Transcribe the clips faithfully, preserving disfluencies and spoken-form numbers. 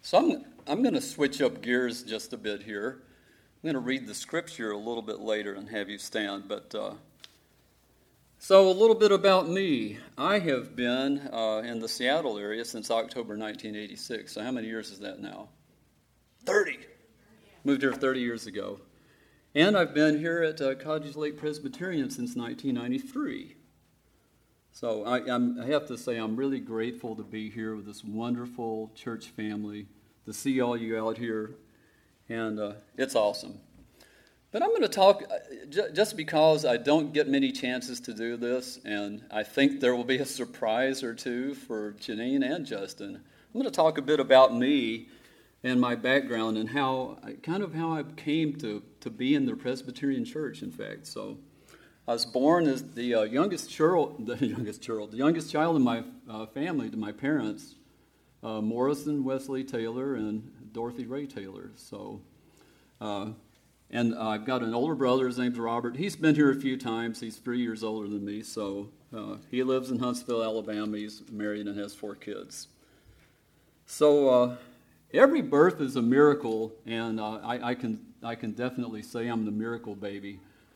So I'm, I'm going to switch up gears just a bit here. I'm going to read the scripture a little bit later and have you stand. But uh, so a little bit about me. I have been uh, in the Seattle area since October nineteen eighty-six. So how many years is that now? thirty. Moved here thirty years ago. And I've been here at uh, Cottage Lake Presbyterian since nineteen ninety-three. So I, I'm, I have to say I'm really grateful to be here with this wonderful church family, to see all you out here, and uh, it's awesome. But I'm going to talk, j- just because I don't get many chances to do this, and I think there will be a surprise or two for Janine and Justin. I'm going to talk a bit about me and my background and how, kind of how I came to, to be in the Presbyterian Church, in fact. So I was born as the uh, youngest child, the youngest child, the youngest child in my uh, family to my parents, uh, Morrison Wesley Taylor and Dorothy Ray Taylor. So, uh, and uh, I've got an older brother. His name's Robert. He's been here a few times. He's three years older than me. So uh, he lives in Huntsville, Alabama. He's married and has four kids. So uh, every birth is a miracle, and uh, I, I can I can definitely say I'm the miracle baby.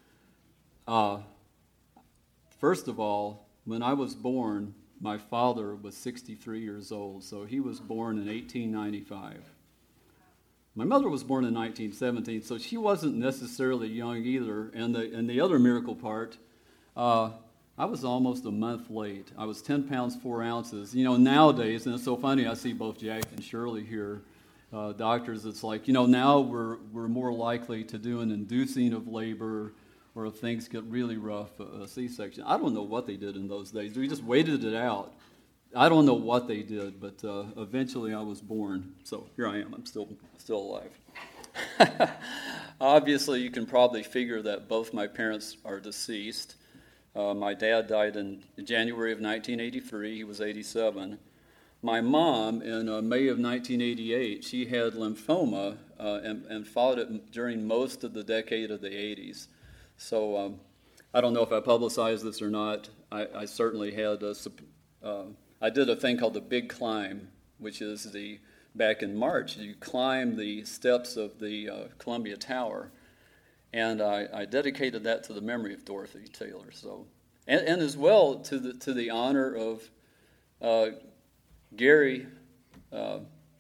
Uh, first of all, when I was born, my father was sixty-three years old, so he was born in eighteen ninety-five. My mother was born in nineteen seventeen, so she wasn't necessarily young either. And the and the other miracle part, uh, I was almost a month late. I was ten pounds, four ounces. You know, nowadays, and it's so funny, I see both Jack and Shirley here, uh, doctors, it's like, you know, now we're we're more likely to do an inducing of labor, or if things get really rough, a C-section. I don't know what they did in those days. We just waited it out. I don't know what they did, but uh, eventually I was born. So here I am. I'm still still alive. Obviously, you can probably figure that both my parents are deceased. Uh, my dad died in January of nineteen eighty-three. He was eighty-seven. My mom, in uh, May of nineteen eighty-eight, she had lymphoma uh, and, and fought it during most of the decade of the eighties. So um, I don't know if I publicized this or not. I, I certainly had a, uh, I did a thing called the Big Climb, which is the, back in March, you climb the steps of the uh, Columbia Tower. And I, I dedicated that to the memory of Dorothy Taylor. So, and, and as well to the to the honor of uh, Gary uh,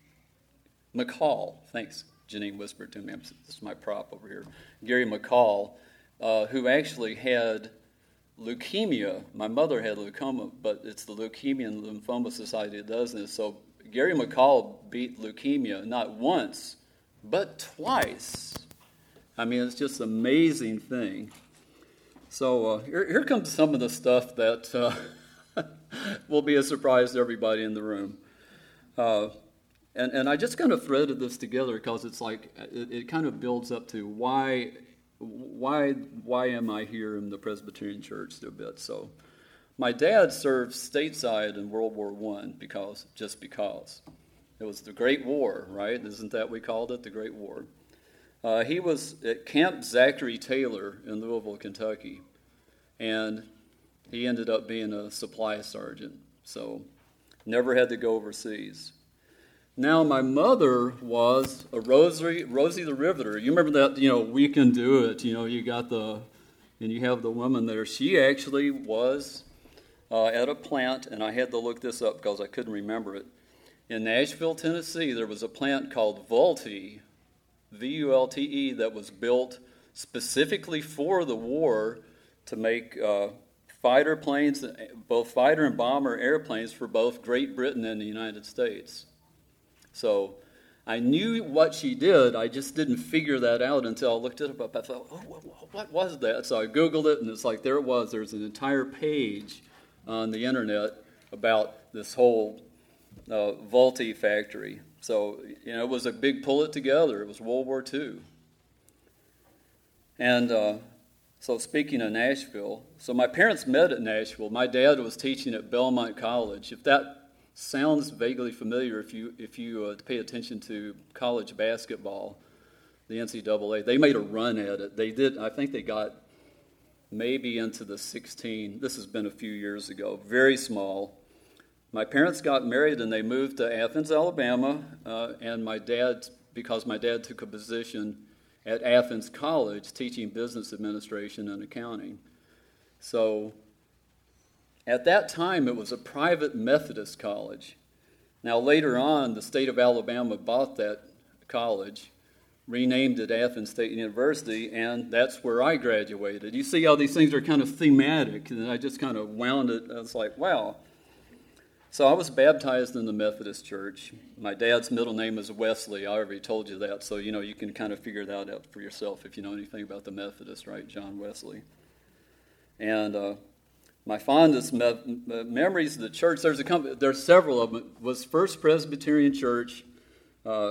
McCall. Thanks, Janine whispered to me. This is my prop over here. Gary McCall. Uh, who actually had leukemia. My mother had leukemia, but it's the Leukemia and Lymphoma Society that does this. So Gary McCall beat leukemia not once, but twice. I mean, it's just an amazing thing. So uh, here, here comes some of the stuff that uh, will be a surprise to everybody in the room. Uh, and, and I just kind of threaded this together because it's like, it, it kind of builds up to why... Why why am I here in the Presbyterian Church a bit? So, my dad served stateside in World War One because just because it was the Great War, right? Isn't that we called it, the Great War? Uh, he was at Camp Zachary Taylor in Louisville, Kentucky, and he ended up being a supply sergeant. So, never had to go overseas. Now, my mother was a Rosie, Rosie the Riveter. You remember that, you know, We Can Do It, you know, you got the, and you have the woman there. She actually was uh, at a plant, and I had to look this up because I couldn't remember it. In Nashville, Tennessee, there was a plant called Vultee, V U L T E, that was built specifically for the war to make uh, fighter planes, both fighter and bomber airplanes for both Great Britain and the United States. So I knew what she did, I just didn't figure that out until I looked it up. I thought, oh, what was that? So I Googled it, and it's like, there it was. There's an entire page on the internet about this whole uh, Vultee factory. So, you know, it was a big pull it together. It was World War Two. And uh, so speaking of Nashville, so my parents met at Nashville. My dad was teaching at Belmont College. If that sounds vaguely familiar, if you if you uh, pay attention to college basketball, the N C double A, they made a run at it. They did. I think they got maybe into the sixteen. This has been a few years ago. Very small, my parents got married and they moved to Athens, Alabama, uh, and my dad, because my dad took a position at Athens College teaching business administration and accounting. So at that time, it was a private Methodist college. Now, later on, the state of Alabama bought that college, renamed it Athens State University, and that's where I graduated. You see how these things are kind of thematic, and I just kind of wound it. I was like, wow. So I was baptized in the Methodist Church. My dad's middle name is Wesley. I already told you that, so you know you can kind of figure that out for yourself if you know anything about the Methodist, right? John Wesley. And uh, my fondest me- memories of the church, there's a company, there's several of them, was First Presbyterian Church uh,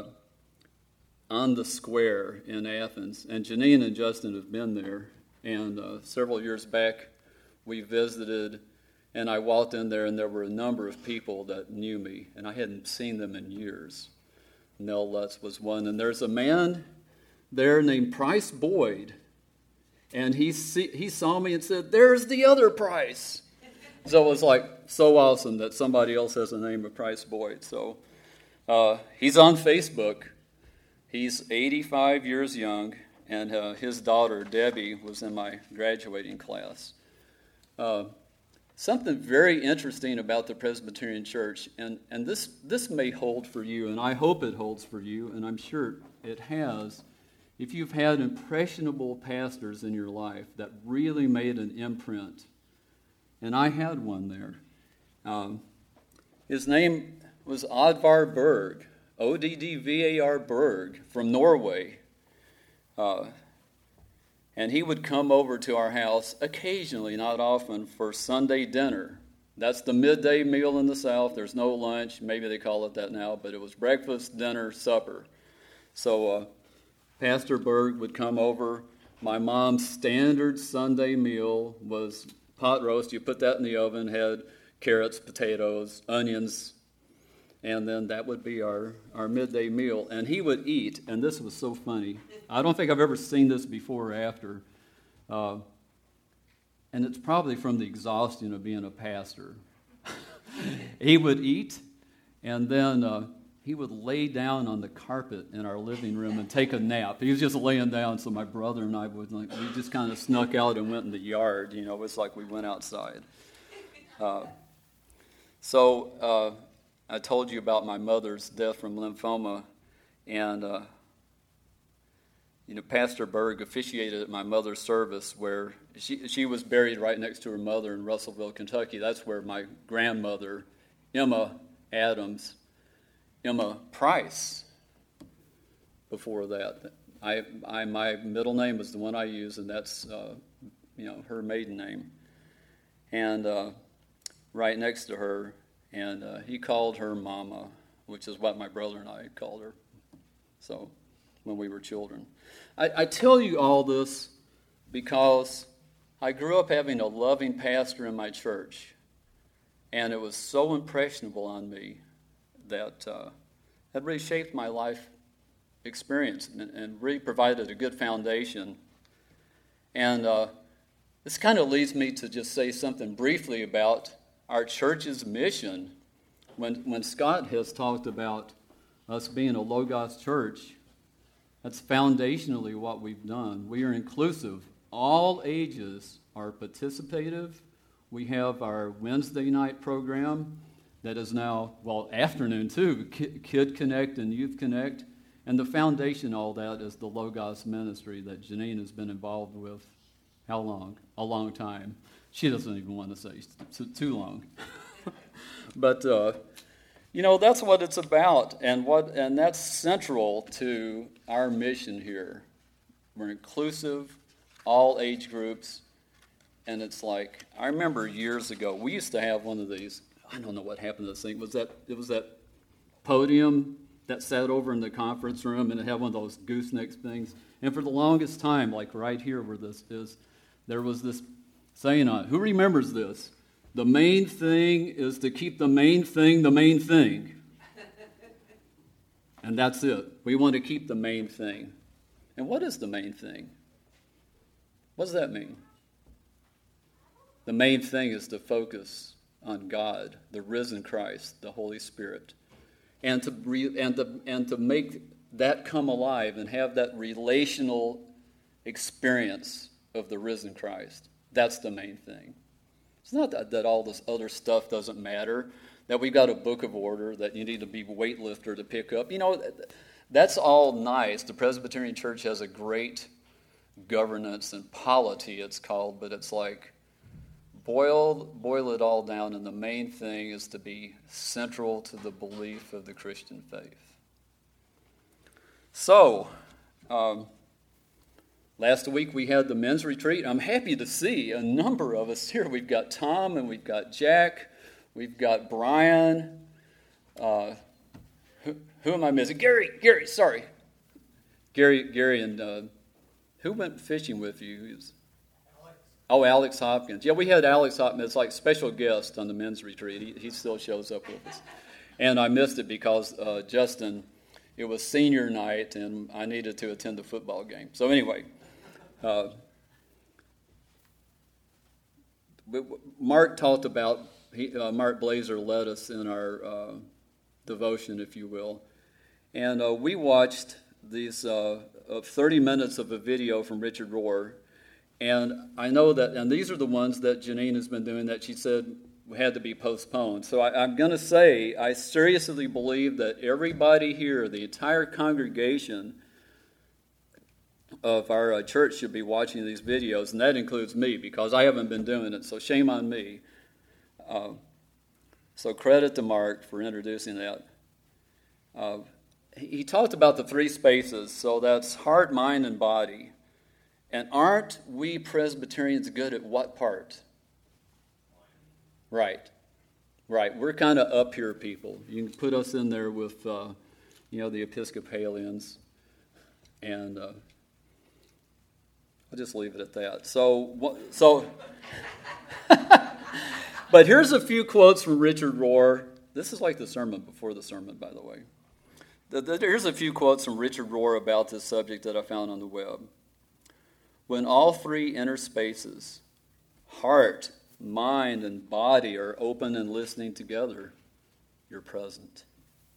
on the Square in Athens. And Janine and Justin have been there. And uh, several years back, we visited, and I walked in there, and there were a number of people that knew me, and I hadn't seen them in years. Nell Lutz was one. And there's a man there named Price Boyd, and he see, he saw me and said, "There's the other Price." So it was like so awesome that somebody else has the name of Price Boyd. So uh, he's on Facebook. He's eighty-five years young, and uh, his daughter, Debbie, was in my graduating class. Uh, something very interesting about the Presbyterian Church, and, and this, this may hold for you, and I hope it holds for you, and I'm sure it has, if you've had impressionable pastors in your life that really made an imprint. And I had one there. Um, his name was Oddvar Berg, O D D V A R Berg, from Norway. Uh, and he would come over to our house occasionally, not often, for Sunday dinner. That's the midday meal in the South. There's no lunch. Maybe they call it that now, but it was breakfast, dinner, supper. So uh, Pastor Berg would come over. My mom's standard Sunday meal was pot roast. You put that in the oven, had carrots, potatoes, onions, and then that would be our, our midday meal. And he would eat, and this was so funny. I don't think I've ever seen this before or after. Uh, and it's probably from the exhaustion of being a pastor. He would eat, and then uh, he would lay down on the carpet in our living room and take a nap. He was just laying down, so my brother and I would, like, we just kind of snuck out and went in the yard. You know, it was like we went outside. Uh, so uh, I told you about my mother's death from lymphoma, and uh, you know, Pastor Berg officiated at my mother's service, where she she was buried right next to her mother in Russellville, Kentucky. That's where my grandmother, Emma Adams, Emma Price, before that. I, I my middle name is the one I use, and that's uh, you know her maiden name. And uh, right next to her, and uh, he called her Mama, which is what my brother and I called her. So when we were children, I, I tell you all this because I grew up having a loving pastor in my church, and it was so impressionable on me that uh, that really shaped my life experience and, and really provided a good foundation. And uh, this kind of leads me to just say something briefly about our church's mission. When when Scott has talked about us being a Logos church, that's foundationally what we've done. We are inclusive. All ages are participative. We have our Wednesday night program that is now, well, afternoon too, Kid Connect and Youth Connect. And the foundation of all that is the Logos ministry that Janine has been involved with. How long? A long time. She doesn't even want to say too long. But, uh, you know, that's what it's about, and what, and that's central to our mission here. We're inclusive, all age groups, and it's like, I remember years ago, we used to have one of these. I don't know what happened to this thing. Was that it was that podium that sat over in the conference room, and it had one of those goosenecks things. And for the longest time, like right here where this is, there was this saying on it. Who remembers this? The main thing is to keep the main thing the main thing. And that's it. We want to keep the main thing. And what is the main thing? What does that mean? The main thing is to focus on God, the risen Christ, the Holy Spirit, and to re- and to and to make that come alive and have that relational experience of the risen Christ. That's the main thing. It's not that, that all this other stuff doesn't matter, that we've got a book of order that you need to be a weightlifter to pick up. You know, that's all nice. The Presbyterian Church has a great governance and polity, it's called, but it's like, boil, boil it all down, and the main thing is to be central to the belief of the Christian faith. So, um, last week we had the men's retreat. I'm happy to see a number of us here. We've got Tom and we've got Jack. We've got Brian. Uh, who, who am I missing? Gary. Gary. Sorry. Gary. Gary and uh, who went fishing with you? Was, Alex. Oh, Alex Hopkins. Yeah, we had Alex Hopkins. It's like special guest on the men's retreat. He, he still shows up with us. And I missed it because uh, Justin, it was senior night and I needed to attend the football game. So anyway. Uh, Mark talked about, he, uh, Mark Blazer led us in our uh, devotion, if you will, and uh, we watched these uh, thirty minutes of a video from Richard Rohr, and I know that, and these are the ones that Janine has been doing that she said had to be postponed. So I, I'm going to say, I seriously believe that everybody here, the entire congregation of our uh, church should be watching these videos, and that includes me because I haven't been doing it, so shame on me. Uh, so credit to Mark for introducing that. Uh, he, he talked about the three spaces, so that's heart, mind, and body. And aren't we Presbyterians good at what part? Right, right. We're kind of up here people. You can put us in there with, uh, you know, the Episcopalians, and uh, I'll just leave it at that. So, so, but here's a few quotes from Richard Rohr. This is like the sermon before the sermon, by the way. The, the, here's a few quotes from Richard Rohr about this subject that I found on the web. When all three inner spaces, heart, mind, and body, are open and listening together, you're present.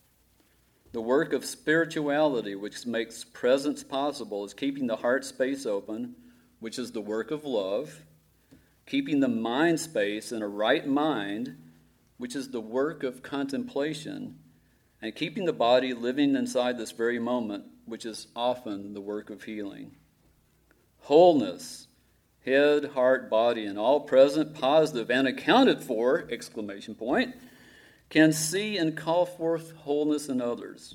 The work of spirituality, which makes presence possible, is keeping the heart space open, which is the work of love, keeping the mind space in a right mind, which is the work of contemplation, and keeping the body living inside this very moment, which is often the work of healing. Wholeness, head, heart, body, and all present, positive, and accounted for, exclamation point, can see and call forth wholeness in others.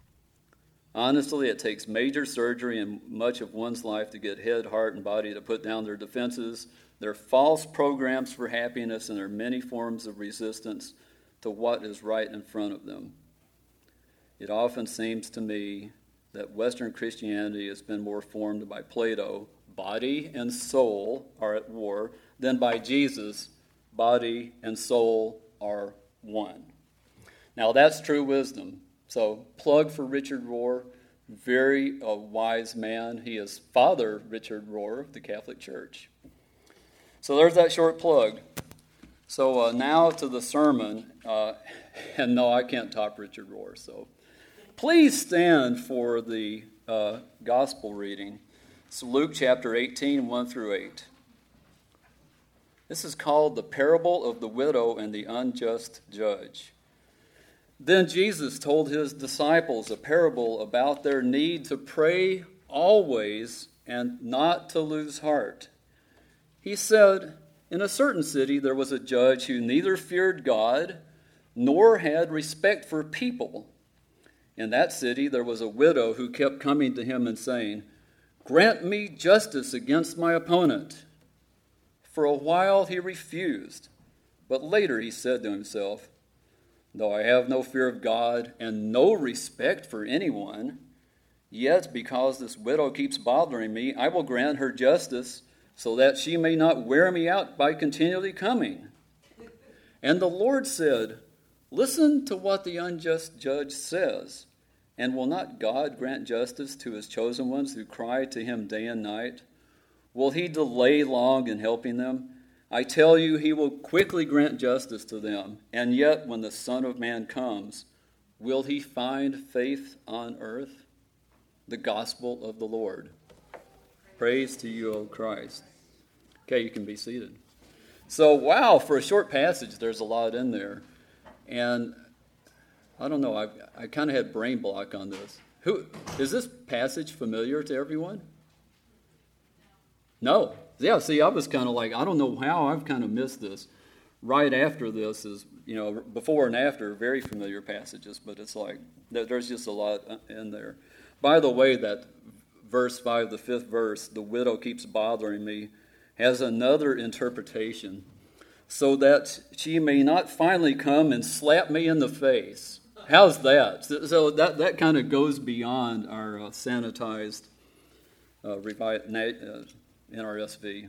Honestly, it takes major surgery and much of one's life to get head, heart, and body to put down their defenses, their false programs for happiness, and their many forms of resistance to what is right in front of them. It often seems to me that Western Christianity has been more formed by Plato, body and soul are at war, than by Jesus, body and soul are one. Now that's true wisdom. So plug for Richard Rohr, very uh, wise man. He is Father Richard Rohr of the Catholic Church. So there's that short plug. So uh, now to the sermon. Uh, and no, I can't top Richard Rohr. So please stand for the uh, gospel reading. It's Luke chapter eighteen, one through eight. This is called the parable of the widow and the unjust judge. Then Jesus told his disciples a parable about their need to pray always and not to lose heart. He said, in a certain city there was a judge who neither feared God nor had respect for people. In that city there was a widow who kept coming to him and saying, "Grant me justice against my opponent." For a while he refused, but later he said to himself, "Though I have no fear of God and no respect for anyone, yet because this widow keeps bothering me, I will grant her justice so that she may not wear me out by continually coming." And the Lord said, "Listen to what the unjust judge says. And will not God grant justice to his chosen ones who cry to him day and night? Will he delay long in helping them? I tell you, he will quickly grant justice to them. And yet, when the Son of Man comes, will he find faith on earth? The gospel of the Lord. Praise to you, O Christ. Okay, you can be seated. So, wow, for a short passage, there's a lot in there. And I don't know, I, I kind of had brain block on this. Who is this passage familiar to everyone? No. Yeah, see, I was kind of like, I don't know how I've kind of missed this. Right after this is, you know, before and after, very familiar passages, but it's like, there's just a lot in there. By the way, that verse five, the fifth verse, the widow keeps bothering me, has another interpretation, so that she may not finally come and slap me in the face. How's that? So that, that kind of goes beyond our uh, sanitized uh, revi- uh, N R S V.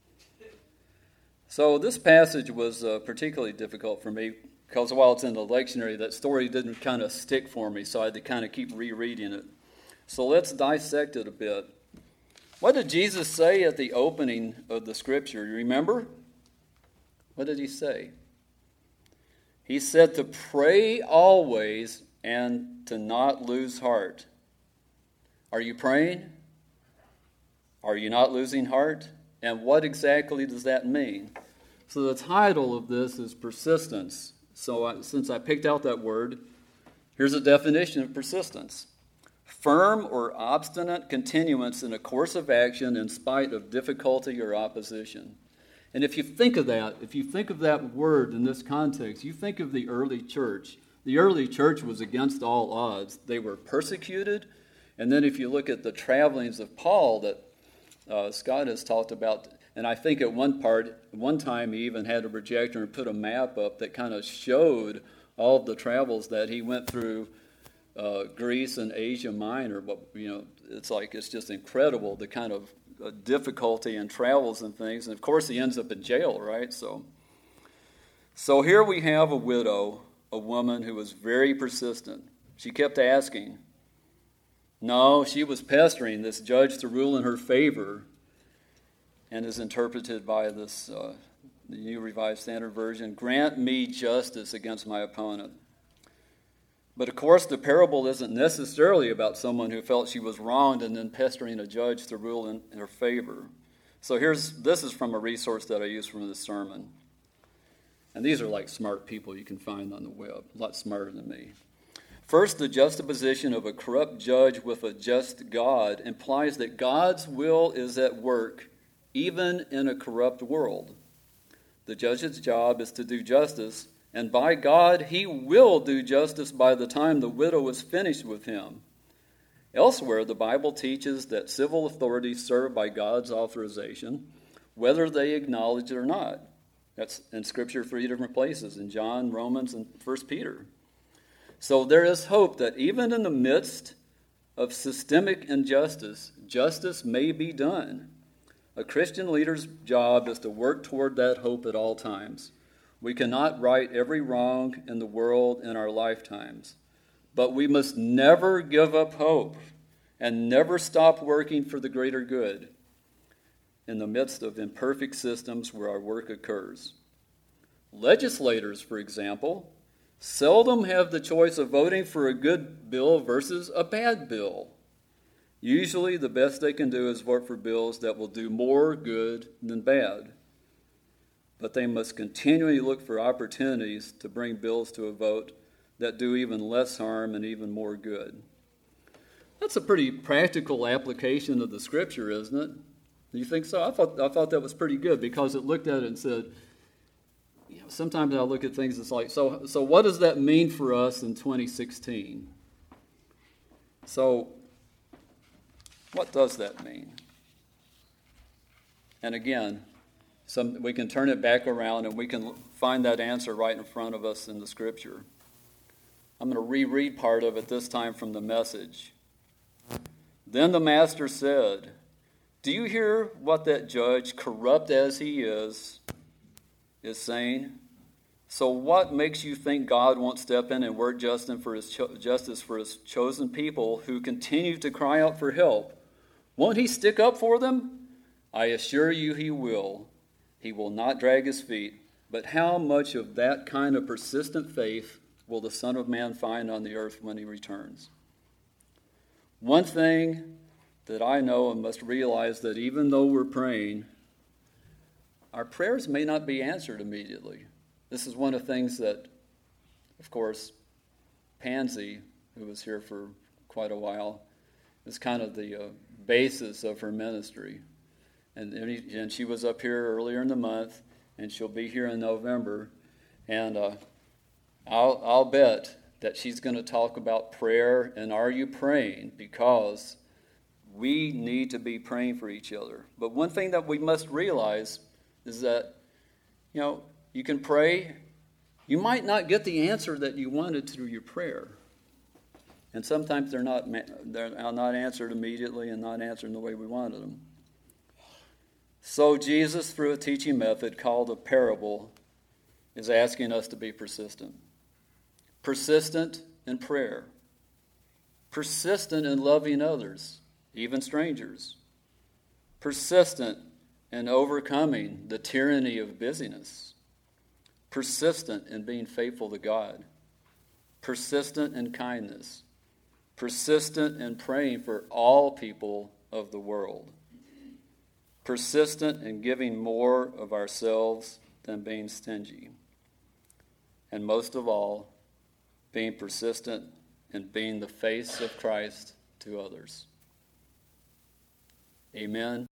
So this passage was uh, particularly difficult for me because while it's in the lectionary, that story didn't kind of stick for me, so I had to kind of keep rereading it. So let's dissect it a bit. What did Jesus say at the opening of the scripture? You remember? What did he say? He said to pray always and to not lose heart. Are you praying? Are you not losing heart? And what exactly does that mean? So the title of this is persistence. So I, since I picked out that word, here's a definition of persistence. Firm or obstinate continuance in a course of action in spite of difficulty or opposition. And if you think of that, if you think of that word in this context, you think of the early church. The early church was against all odds. They were persecuted. And then if you look at the travelings of Paul that uh, Scott has talked about, and I think at one part, one time he even had a projector and put a map up that kind of showed all of the travels that he went through uh, Greece and Asia Minor. But, you know, it's like, it's just incredible the kind of uh, difficulty and travels and things. And of course he ends up in jail, right? So, so here we have a widow, a woman who was very persistent. She kept asking. No, she was pestering this judge to rule in her favor, and is interpreted by this uh, the New Revised Standard Version, grant me justice against my opponent. But of course, the parable isn't necessarily about someone who felt she was wronged and then pestering a judge to rule in, in her favor. So here's this is from a resource that I used from this sermon. And these are like smart people you can find on the web, a lot smarter than me. First, the juxtaposition of a corrupt judge with a just God implies that God's will is at work even in a corrupt world. The judge's job is to do justice, and by God, he will do justice by the time the widow is finished with him. Elsewhere, the Bible teaches that civil authorities serve by God's authorization, whether they acknowledge it or not. That's in Scripture three different places, in John, Romans, and First Peter. So there is hope that even in the midst of systemic injustice, justice may be done. A Christian leader's job is to work toward that hope at all times. We cannot right every wrong in the world in our lifetimes, but we must never give up hope and never stop working for the greater good in the midst of imperfect systems where our work occurs. Legislators, for example, seldom have the choice of voting for a good bill versus a bad bill. Usually the best they can do is vote for bills that will do more good than bad. But they must continually look for opportunities to bring bills to a vote that do even less harm and even more good. That's a pretty practical application of the Scripture, isn't it? Do you think so? I thought I thought that was pretty good because it looked at it and said, you know, sometimes I look at things, it's like, so so what does that mean for us in twenty sixteen? So, what does that mean? And again, some, we can turn it back around and we can find that answer right in front of us in the Scripture. I'm going to reread part of it this time from the Message. Then the Master said, do you hear what that judge, corrupt as he is, is saying? So what makes you think God won't step in and work justice for his cho- justice for his chosen people who continue to cry out for help? Won't he stick up for them? I assure you he will. He will not drag his feet. But how much of that kind of persistent faith will the Son of Man find on the earth when he returns? One thing that I know and must realize, that even though we're praying, our prayers may not be answered immediately. This is one of the things that, of course, Pansy, who was here for quite a while, is kind of the uh, basis of her ministry. And, and she was up here earlier in the month, and she'll be here in November. And uh, I'll, I'll bet that she's going to talk about prayer and are you praying, because we need to be praying for each other. But one thing that we must realize is that, you know, you can pray. You might not get the answer that you wanted through your prayer. And sometimes they're not they're not answered immediately and not answered in the way we wanted them. So Jesus, through a teaching method called a parable, is asking us to be persistent. Persistent in prayer. Persistent in loving others, even strangers. Persistent in overcoming the tyranny of busyness. Persistent in being faithful to God. Persistent in kindness. Persistent in praying for all people of the world. Persistent in giving more of ourselves than being stingy. And most of all, being persistent in being the face of Christ to others. Amen.